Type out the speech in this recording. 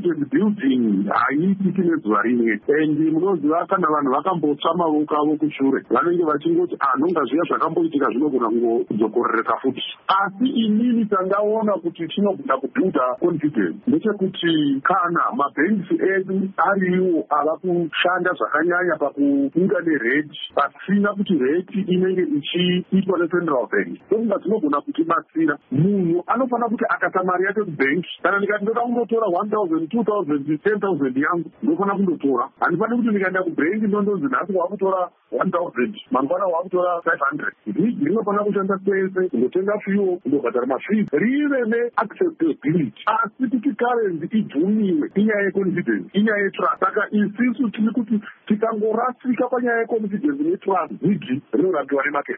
confidence building haitiki nezuva rimwe, and munoziva kana vanhu vakambotsva mavoko avo kushure vanenge vachingoti nhonga zviya zvakamboitika zvinogona kudzokorereka futi. Asi inini tandaona kuti chinogona kubuilda confidence ndechekuti kana mabhengi edu ariwo ava kushanda zvakanyanya pakubuda nerate pasina kuti rate inenge ichiitwa necentral bank, ndokunga dzinogona kutibatsira. Munhu anofanira kuti akata mari yake kubhenki, kana ndikati ndoda kundotora 1000 2000 10,000 yangu ndofanira kundotora. Handifaniri kuti ndikaenda kubhenki ndondonzi nhasi wakutora 1000 mangwana wakutora 500. Vhigi rinofanira kushanda kwese, kundotenga fuel, kundobhadhara mafees, rive neaccessibility. Asi kuti currency ibvumiwe inyaya yeconfidence, inyaya yetrust. Saka isisu tiri kuti tikangorasika panyaya yeconfidence netrust, vhigi rinorapiwa nemarket.